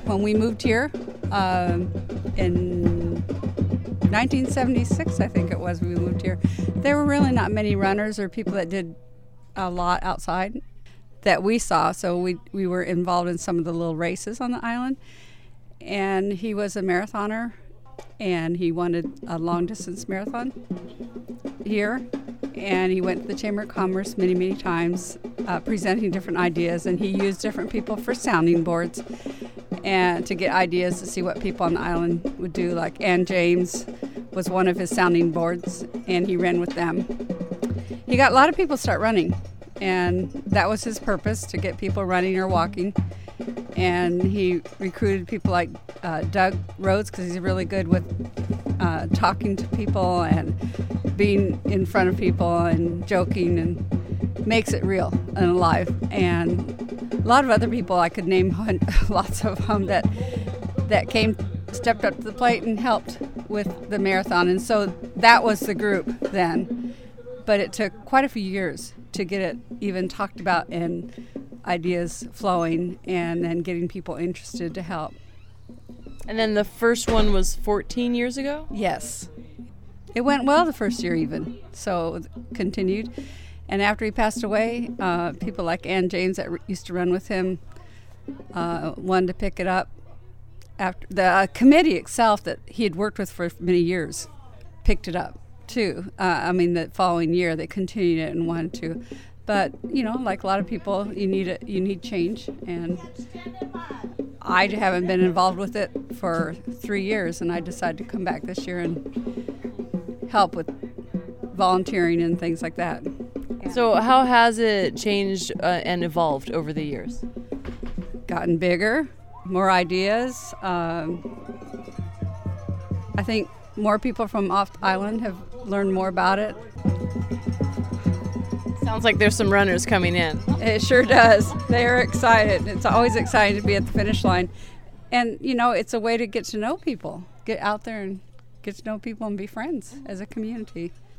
when we moved here in 1976, I think it was, we moved here, there were really not many runners or people that did a lot outside that we saw. So we were involved in some of the little races on the island. And he was a marathoner, and he wanted a long-distance marathon here. And he went to the Chamber of Commerce many, many times, presenting different ideas. And he used different people for sounding boards and to get ideas to see what people on the island would do. Like Ann James was one of his sounding boards, and he ran with them. He got a lot of people to start running, and that was his purpose, to get people running or walking. And he recruited people like Doug Rhodes, because he's really good with talking to people and being in front of people and joking, and makes it real and alive. And a lot of other people I could name, lots of them that stepped up to the plate and helped with the marathon. And so that was the group then. But it took quite a few years to get it even talked about and ideas flowing, and then getting people interested to help. And then the first one was 14 years ago? Yes. It went well the first year even, so it continued. And after he passed away, people like Ann James that used to run with him wanted to pick it up. After the committee itself that he had worked with for many years picked it up too. The following year they continued it and wanted to. But, like a lot of people, you need change. And I haven't been involved with it for 3 years, and I decided to come back this year and help with volunteering and things like that. So how has it changed and evolved over the years? Gotten bigger, more ideas. I think more people from off the island have learned more about it. Sounds like there's some runners coming in. It sure does. They're excited. It's always exciting to be at the finish line. And, it's a way to get to know people. Get out there and get to know people and be friends as a community.